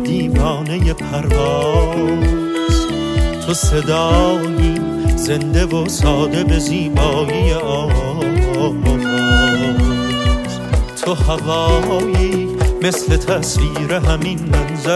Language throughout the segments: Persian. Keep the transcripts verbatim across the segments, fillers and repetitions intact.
دیوانه پرواز، تو صدایی زنده و ساده به زیبایی آواز، تو هوایی مثل تصویر همین منظر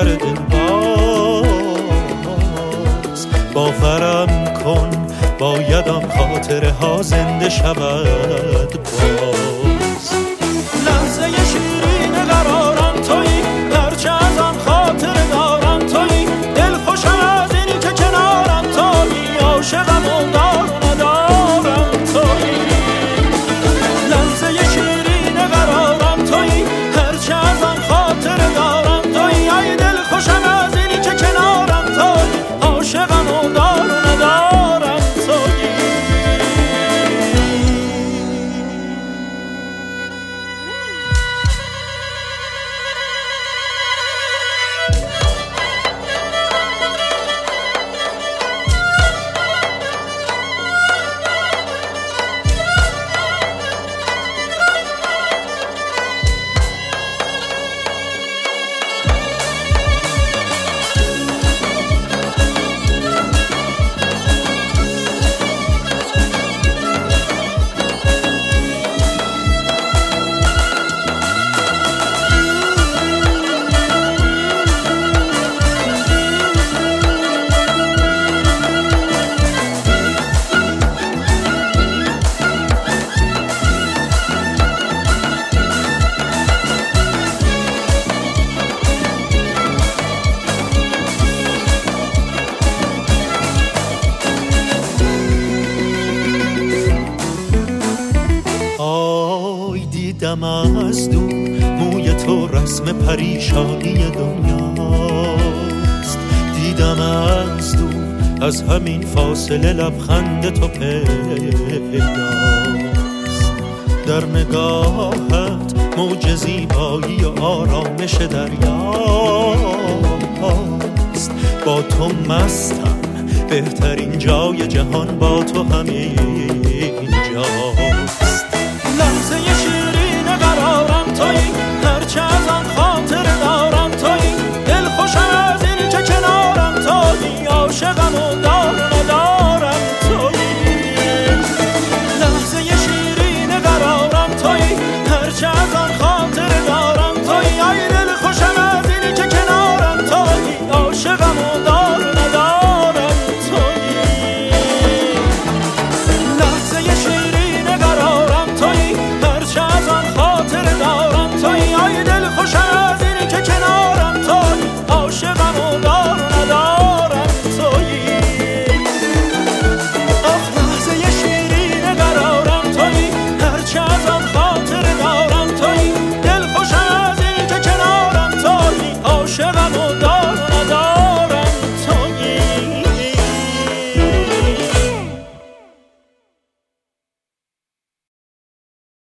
دلباز. باورم کن بایدم خاطره ها زنده شود باز. لحظه شیرین قرارم تویی، هرچه ازم خاطره دارم تویی، دل خوشم از اینی که کنارم تویی، عاشقم و دار و ندارم تویی. لحظه شیرین قرارم تویی، هرچه ازم خاطره دارم تویی، ای دل خوشم از اینی که کنارم تویی، عاشقم و دار و ندارم تویی. دیدم از دور موی تو رسم پریشانی دنیاست، دیدم از دور از همین فاصله لبخند تو پیداست. در نگاهت موج زیبایی و آرامش دریاست. با تو مستم، بهترین جای جهان با تو همین جاست. لحظه